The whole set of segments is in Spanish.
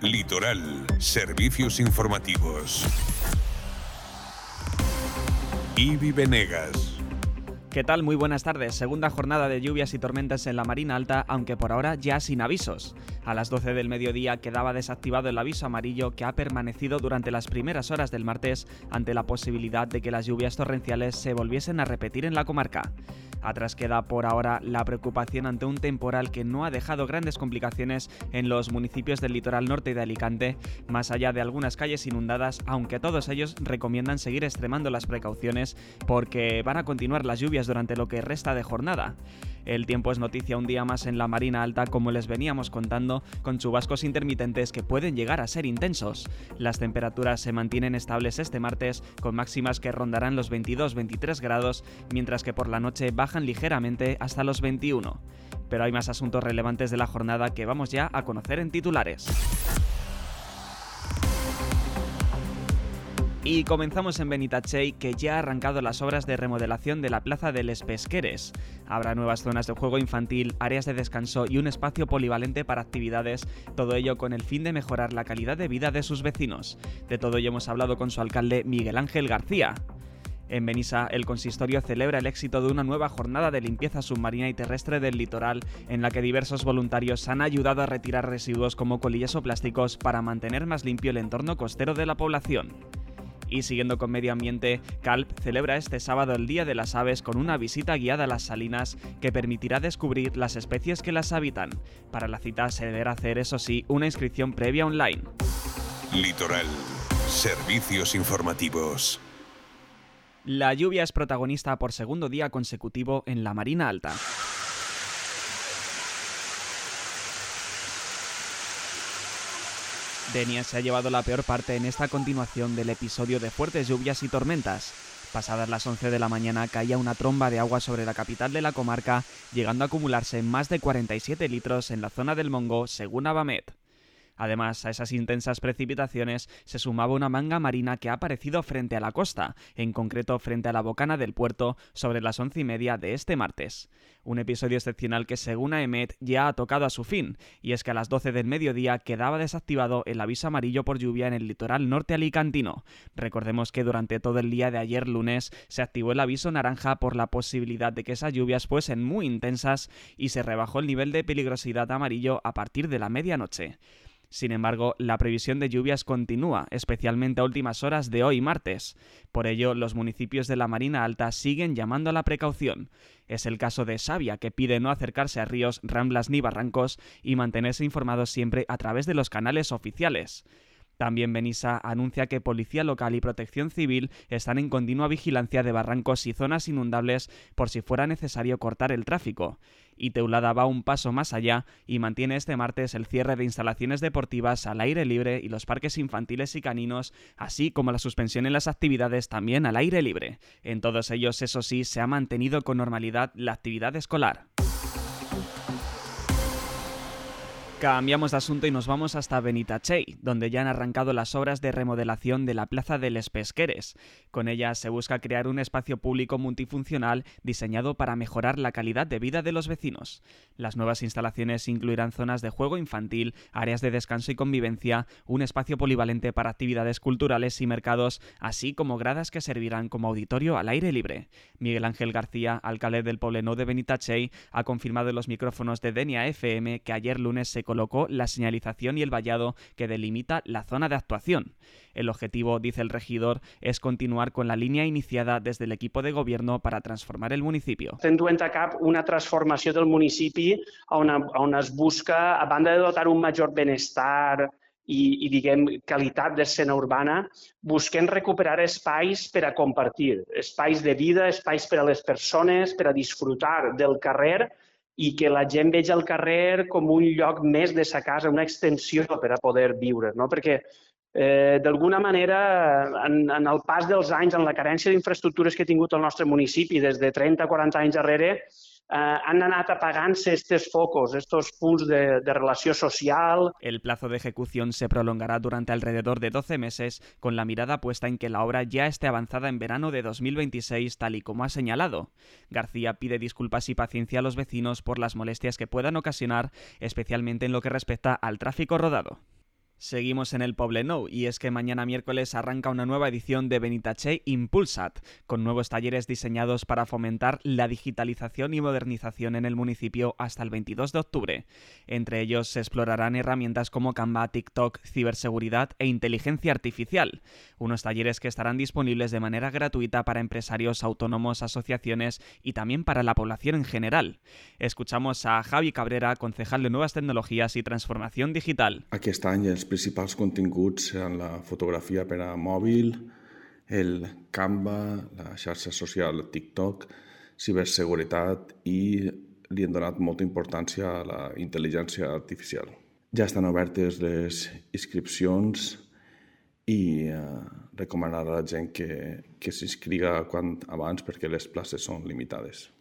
Litoral, servicios informativos. Ibi Venegas. ¿Qué tal? Muy buenas tardes. Segunda jornada de lluvias y tormentas en la Marina Alta, aunque por ahora ya sin avisos. A las 12 del mediodía quedaba desactivado el aviso amarillo que ha permanecido durante las primeras horas del martes ante la posibilidad de que las lluvias torrenciales se volviesen a repetir en la comarca. Atrás queda por ahora la preocupación ante un temporal que no ha dejado grandes complicaciones en los municipios del litoral norte de Alicante, más allá de algunas calles inundadas, aunque todos ellos recomiendan seguir extremando las precauciones porque van a continuar las lluvias durante lo que resta de jornada. El tiempo es noticia un día más en la Marina Alta, como les veníamos contando, con chubascos intermitentes que pueden llegar a ser intensos. Las temperaturas se mantienen estables este martes, con máximas que rondarán los 22-23 grados, mientras que por la noche bajan ligeramente hasta los 21. Pero hay más asuntos relevantes de la jornada que vamos ya a conocer en titulares. Y comenzamos en Benitatxell, que ya ha arrancado las obras de remodelación de la plaza de Les Pesqueres. Habrá nuevas zonas de juego infantil, áreas de descanso y un espacio polivalente para actividades, todo ello con el fin de mejorar la calidad de vida de sus vecinos. De todo ello hemos hablado con su alcalde Miguel Ángel García. En Benissa, el consistorio celebra el éxito de una nueva jornada de limpieza submarina y terrestre del litoral, en la que diversos voluntarios han ayudado a retirar residuos como colillas o plásticos para mantener más limpio el entorno costero de la población. Y siguiendo con medio ambiente, CALP celebra este sábado el Día de las Aves con una visita guiada a las salinas que permitirá descubrir las especies que las habitan. Para la cita se deberá hacer, eso sí, una inscripción previa online. Litoral, servicios informativos. La lluvia es protagonista por segundo día consecutivo en la Marina Alta. Denia se ha llevado la peor parte en esta continuación del episodio de fuertes lluvias y tormentas. Pasadas las 11 de la mañana caía una tromba de agua sobre la capital de la comarca, llegando a acumularse más de 47 litros en la zona del Montgó, según Avamet. Además, a esas intensas precipitaciones se sumaba una manga marina que ha aparecido frente a la costa, en concreto frente a la bocana del puerto, sobre las 11:30 de este martes. Un episodio excepcional que, según AEMET, ya ha tocado a su fin, y es que a las 12 del mediodía quedaba desactivado el aviso amarillo por lluvia en el litoral norte alicantino. Recordemos que durante todo el día de ayer lunes se activó el aviso naranja por la posibilidad de que esas lluvias fuesen muy intensas y se rebajó el nivel de peligrosidad amarillo a partir de la medianoche. Sin embargo, la previsión de lluvias continúa, especialmente a últimas horas de hoy martes. Por ello, los municipios de la Marina Alta siguen llamando a la precaución. Es el caso de Savia, que pide no acercarse a ríos, ramblas ni barrancos y mantenerse informados siempre a través de los canales oficiales. También Benissa anuncia que Policía Local y Protección Civil están en continua vigilancia de barrancos y zonas inundables por si fuera necesario cortar el tráfico. Y Teulada va un paso más allá y mantiene este martes el cierre de instalaciones deportivas al aire libre y los parques infantiles y caninos, así como la suspensión en las actividades también al aire libre. En todos ellos, eso sí, se ha mantenido con normalidad la actividad escolar. Cambiamos de asunto y nos vamos hasta Benitatxell, donde ya han arrancado las obras de remodelación de la plaza de Les Pesqueres. Con ellas se busca crear un espacio público multifuncional diseñado para mejorar la calidad de vida de los vecinos. Las nuevas instalaciones incluirán zonas de juego infantil, áreas de descanso y convivencia, un espacio polivalente para actividades culturales y mercados, así como gradas que servirán como auditorio al aire libre. Miguel Ángel García, alcalde del Poblenou de Benitatxell, ha confirmado en los micrófonos de Denia FM que ayer lunes se colocó la señalización y el vallado que delimita la zona de actuación. El objetivo, dice el regidor, es continuar con la línea iniciada desde el equipo de gobierno para transformar el municipio. Estem duent a cap una transformació del municipi on es busca, a banda de dotar un major benestar i diguem, qualitat d'escena urbana, busquem recuperar espais per a compartir, espais de vida, espais per a les persones, per a disfrutar del carrer i que la gent vegi el carrer com un lloc més de sa casa, una extensió per a poder viure, no? Perquè d'alguna manera, en el pas dels anys, en la carència d'infraestructures que ha tingut el nostre municipi des de 30-40 anys darrere, han anat apagant-se estos focos, estos punts de relació social. El plazo de ejecución se prolongará durante alrededor de 12 meses, con la mirada puesta en que la obra ya esté avanzada en verano de 2026, tal y como ha señalado. García pide disculpas y paciencia a los vecinos por las molestias que puedan ocasionar, especialmente en lo que respecta al tráfico rodado. Seguimos en el Poblenou y es que mañana miércoles arranca una nueva edición de Benitatxell Impulsat, con nuevos talleres diseñados para fomentar la digitalización y modernización en el municipio hasta el 22 de octubre. Entre ellos se explorarán herramientas como Canva, TikTok, ciberseguridad e inteligencia artificial. Unos talleres que estarán disponibles de manera gratuita para empresarios, autónomos, asociaciones y también para la población en general. Escuchamos a Javi Cabrera, concejal de Nuevas Tecnologías y Transformación Digital. Aquest any els principals continguts seran la fotografia per a mòbil, el Canva, la xarxa social TikTok, ciberseguretat i li han donat molta importància a la intel·ligència artificial. Ja estan obertes les inscripcions i recomanar a la gent que s'inscriga quant abans perquè les places són limitades.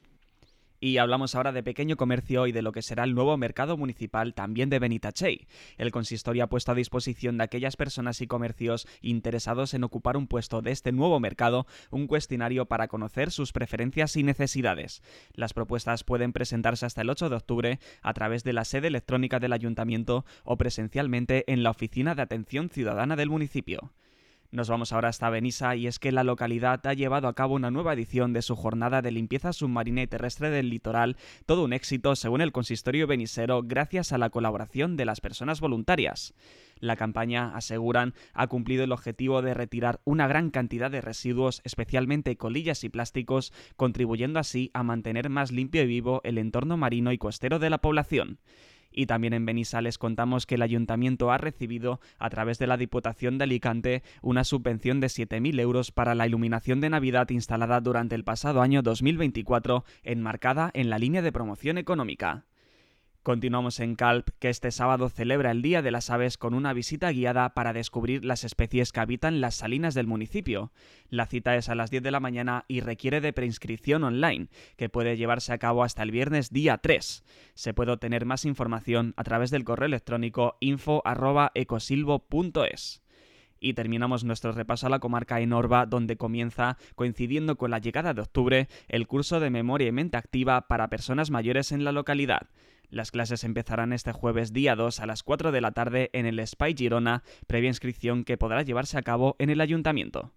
Y hablamos ahora de pequeño comercio y de lo que será el nuevo mercado municipal también de Benitatxell. El consistorio ha puesto a disposición de aquellas personas y comercios interesados en ocupar un puesto de este nuevo mercado un cuestionario para conocer sus preferencias y necesidades. Las propuestas pueden presentarse hasta el 8 de octubre a través de la sede electrónica del Ayuntamiento o presencialmente en la Oficina de Atención Ciudadana del municipio. Nos vamos ahora hasta Benissa y es que la localidad ha llevado a cabo una nueva edición de su jornada de limpieza submarina y terrestre del litoral, todo un éxito según el consistorio benissero gracias a la colaboración de las personas voluntarias. La campaña, aseguran, ha cumplido el objetivo de retirar una gran cantidad de residuos, especialmente colillas y plásticos, contribuyendo así a mantener más limpio y vivo el entorno marino y costero de la población. Y también en Benissa les contamos que el Ayuntamiento ha recibido, a través de la Diputación de Alicante, una subvención de 7.000 euros para la iluminación de Navidad instalada durante el pasado año 2024, enmarcada en la línea de promoción económica. Continuamos en Calp, que este sábado celebra el Día de las Aves con una visita guiada para descubrir las especies que habitan las salinas del municipio. La cita es a las 10 de la mañana y requiere de preinscripción online, que puede llevarse a cabo hasta el viernes día 3. Se puede obtener más información a través del correo electrónico info@ecosilvo.es. Y terminamos nuestro repaso a la comarca en Orba, donde comienza, coincidiendo con la llegada de octubre, el curso de Memoria y Mente Activa para personas mayores en la localidad. Las clases empezarán este jueves día 2 a las 4 de la tarde en el Espai Girona, previa inscripción que podrá llevarse a cabo en el Ayuntamiento.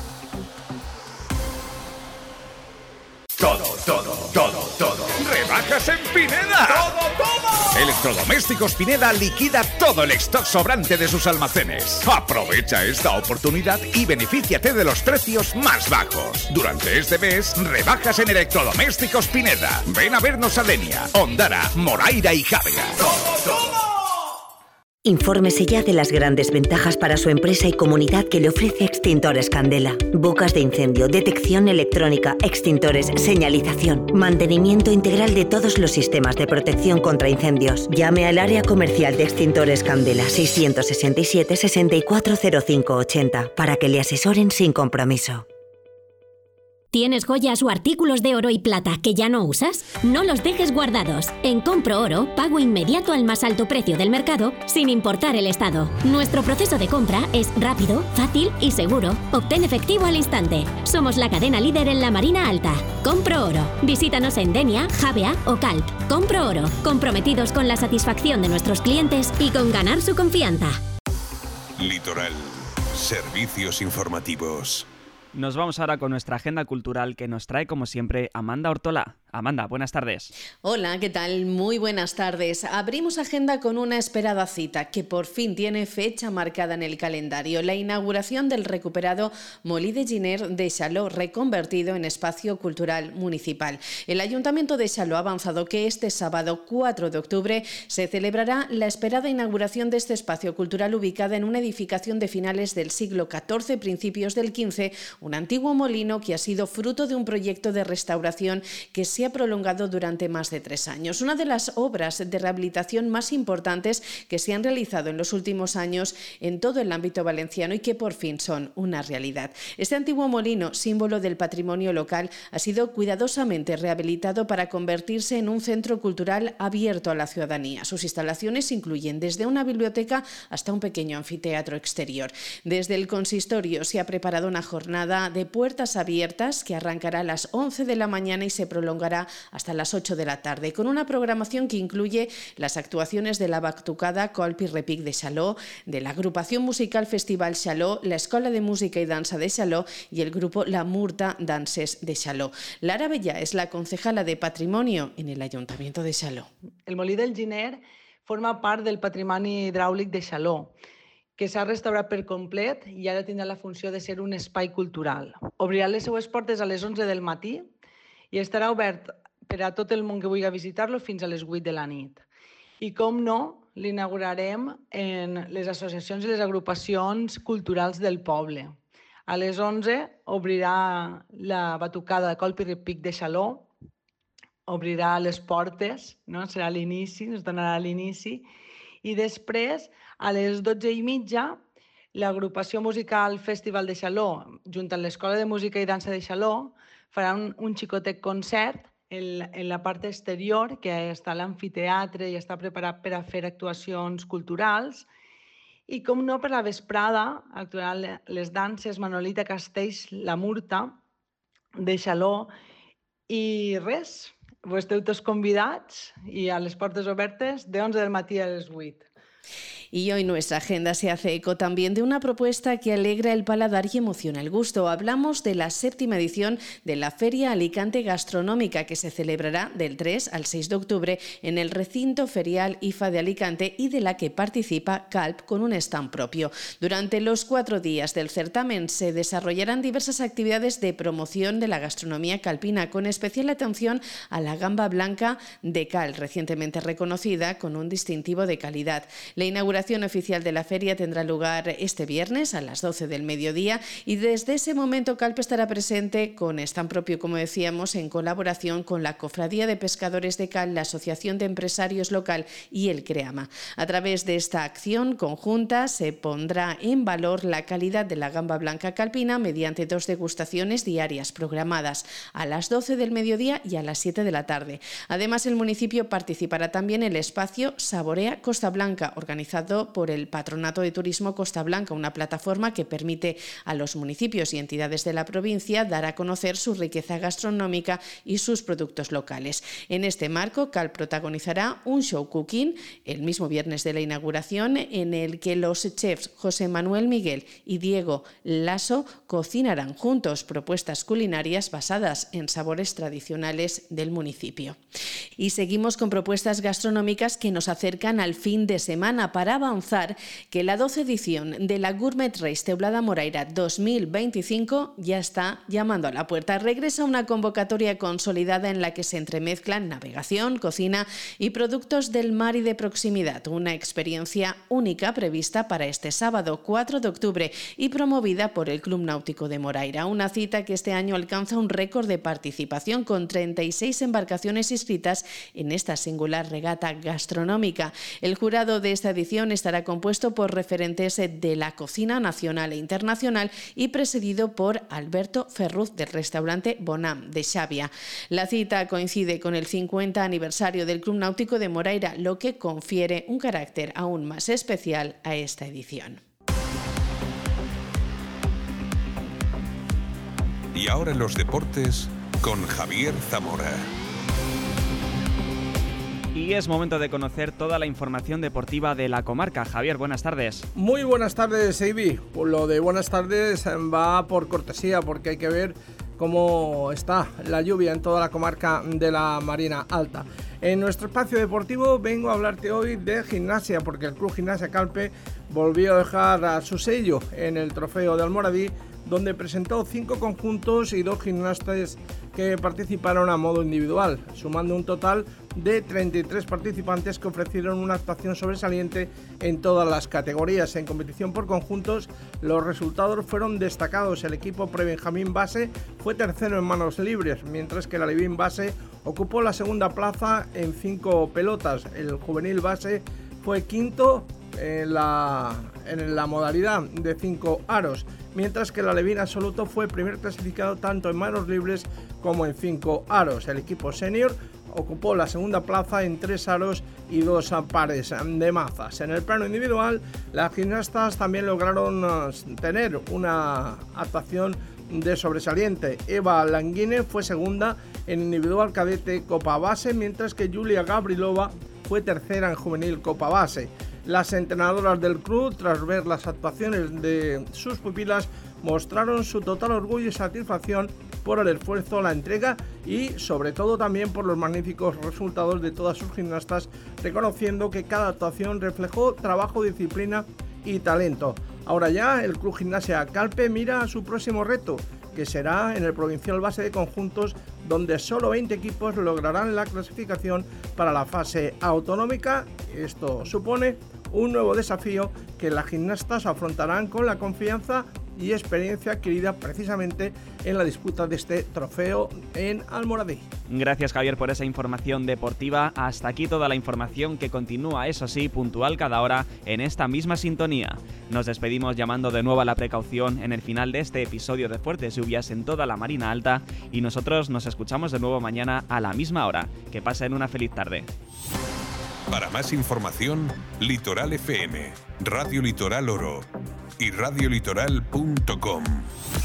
Todo. ¡Rebajas en Pineda! ¡Todo! Electrodomésticos Pineda liquida todo el stock sobrante de sus almacenes. Aprovecha esta oportunidad y benefíciate de los precios más bajos. Durante este mes, rebajas en Electrodomésticos Pineda. Ven a vernos a Denia, Ondara, Moraira y Jávega. ¡Todo! Infórmese ya de las grandes ventajas para su empresa y comunidad que le ofrece Extintores Candela. Bocas de incendio, detección electrónica, extintores, señalización, mantenimiento integral de todos los sistemas de protección contra incendios. Llame al área comercial de Extintores Candela 667 640580 para que le asesoren sin compromiso. ¿Tienes joyas o artículos de oro y plata que ya no usas? No los dejes guardados. En Compro Oro, pago inmediato al más alto precio del mercado, sin importar el estado. Nuestro proceso de compra es rápido, fácil y seguro. Obtén efectivo al instante. Somos la cadena líder en la Marina Alta. Compro Oro. Visítanos en Denia, Javea o Calp. Compro Oro. Comprometidos con la satisfacción de nuestros clientes y con ganar su confianza. Litoral. Servicios informativos. Nos vamos ahora con nuestra agenda cultural que nos trae, como siempre, Amanda Ortolá. Amanda, buenas tardes. Hola, ¿qué tal? Muy buenas tardes. Abrimos agenda con una esperada cita que por fin tiene fecha marcada en el calendario. La inauguración del recuperado Molí de Giner de Xaló, reconvertido en espacio cultural municipal. El Ayuntamiento de Xaló ha avanzado que este sábado 4 de octubre se celebrará la esperada inauguración de este espacio cultural ubicada en una edificación de finales del siglo XIV, principios del XV, un antiguo molino que ha sido fruto de un proyecto de restauración que se ha prolongado durante más de 3 años. Una de las obras de rehabilitación más importantes que se han realizado en los últimos años en todo el ámbito valenciano y que por fin son una realidad. Este antiguo molino, símbolo del patrimonio local, ha sido cuidadosamente rehabilitado para convertirse en un centro cultural abierto a la ciudadanía. Sus instalaciones incluyen desde una biblioteca hasta un pequeño anfiteatro exterior. Desde el consistorio se ha preparado una jornada de puertas abiertas que arrancará a las 11 de la mañana y se prolongará llevará hasta las 8 de la tarde, con una programación que incluye las actuaciones de la Batucada Colp i Repic de Xaló, de la agrupación musical Festival Xaló, la Escola de Música y Danza de Xaló y el grupo La Murta Danses de Xaló. Lara Bellà es la concejala de Patrimonio en el Ayuntamiento de Xaló. El Molí del Giner forma part del patrimoni hidràulic de Xaló, que s'ha restaurat per complet i ara tindrà la funció de ser un espai cultural. Obrirà les seues portes a les 11 del matí i estarà obert per a tot el món que vulgui visitar-lo fins a les 8 de la nit. I, com no, l'inaugurarem en les associacions i les agrupacions culturals del poble. A les 11 obrirà la Batucada Colp i Repic de Xaló, obrirà les portes, no? Serà l'inici, ens donarà l'inici, i després, a les 12:30, l'agrupació musical Festival de Xaló, junt amb l'Escola de Música i Dansa de Xaló, farà un xicotet concert en la part exterior, que està a l'amfiteatre i està preparat per a fer actuacions culturals. I, com no, per la vesprada actuaran les danses Manolita Castells, La Murta, de Xaló, i res, esteu tots convidats i a les portes obertes de 11 del matí a les 8. Y hoy nuestra agenda se hace eco también de una propuesta que alegra el paladar y emociona el gusto. Hablamos de la 7ª edición de la Feria Alicante Gastronómica, que se celebrará del 3 al 6 de octubre en el recinto ferial IFA de Alicante y de la que participa Calp con un stand propio. Durante los 4 días del certamen se desarrollarán diversas actividades de promoción de la gastronomía calpina, con especial atención a la gamba blanca de cal, recientemente reconocida con un distintivo de calidad. La inauguración oficial de la feria tendrá lugar este viernes a las 12 del mediodía y desde ese momento Calp estará presente con stand propio, como decíamos, en colaboración con la Cofradía de Pescadores de Cal, la Asociación de Empresarios Local y el CREAMA. A través de esta acción conjunta se pondrá en valor la calidad de la gamba blanca calpina mediante 2 degustaciones diarias programadas a las 12 del mediodía y a las 7 de la tarde. Además, el municipio participará también en el espacio Saborea Costa Blanca, organizado por el Patronato de Turismo Costa Blanca, una plataforma que permite a los municipios y entidades de la provincia dar a conocer su riqueza gastronómica y sus productos locales. En este marco, Calp protagonizará un show cooking el mismo viernes de la inauguración, en el que los chefs José Manuel Miguel y Diego Lasso cocinarán juntos propuestas culinarias basadas en sabores tradicionales del municipio. Y seguimos con propuestas gastronómicas que nos acercan al fin de semana, para avanzar que la 12ª edición de la Gourmet Race Teulada Moraira 2025 ya está llamando a la puerta. Regresa una convocatoria consolidada en la que se entremezclan navegación, cocina y productos del mar y de proximidad. Una experiencia única prevista para este sábado 4 de octubre y promovida por el Club Náutico de Moraira. Una cita que este año alcanza un récord de participación, con 36 embarcaciones inscritas en esta singular regata gastronómica. El jurado de esta edición estará compuesto por referentes de la cocina nacional e internacional y presidido por Alberto Ferruz, del restaurante Bonam de Xavia. La cita coincide con el 50 aniversario del Club Náutico de Moraira, lo que confiere un carácter aún más especial a esta edición. Y ahora los deportes con Javier Zamora. Y es momento de conocer toda la información deportiva de la comarca. Javier, buenas tardes. Muy buenas tardes, Eiby. Lo de buenas tardes va por cortesía, porque hay que ver cómo está la lluvia en toda la comarca de la Marina Alta. En nuestro espacio deportivo vengo a hablarte hoy de gimnasia, porque el Club Gimnasia Calpe volvió a dejar su sello en el Trofeo de Almoradí, donde presentó 5 conjuntos y 2 gimnastas que participaron a modo individual, sumando un total de 33 participantes que ofrecieron una actuación sobresaliente en todas las categorías. En competición por conjuntos, los resultados fueron destacados. El equipo prebenjamín base fue tercero en manos libres, mientras que el alevín base ocupó la segunda plaza en 5 pelotas. El juvenil base fue quinto en la modalidad de 5 aros, mientras que el alevín absoluto fue primer clasificado tanto en manos libres como en 5 aros. El equipo senior ocupó la segunda plaza en 3 aros y 2 pares de mazas. En el plano individual, las gimnastas también lograron tener una actuación de sobresaliente. Eva Languine fue segunda en individual cadete Copa Base, mientras que Julia Gavrilova fue tercera en juvenil Copa Base. Las entrenadoras del club, tras ver las actuaciones de sus pupilas, mostraron su total orgullo y satisfacción por el esfuerzo, la entrega y sobre todo también por los magníficos resultados de todas sus gimnastas, reconociendo que cada actuación reflejó trabajo, disciplina y talento. Ahora ya el Club Gimnasia Calpe mira a su próximo reto, que será en el Provincial Base de Conjuntos, donde solo 20 equipos lograrán la clasificación para la fase autonómica. Esto supone un nuevo desafío que las gimnastas afrontarán con la confianza y experiencia adquirida precisamente en la disputa de este trofeo en Almoradí. Gracias, Javier, por esa información deportiva. Hasta aquí toda la información, que continúa, eso sí, puntual cada hora en esta misma sintonía. Nos despedimos llamando de nuevo a la precaución en el final de este episodio de Fuertes Lluvias en toda la Marina Alta, y nosotros nos escuchamos de nuevo mañana a la misma hora. Que pasen una feliz tarde. Para más información, Litoral FM, Radio Litoral Oro y radiolitoral.com.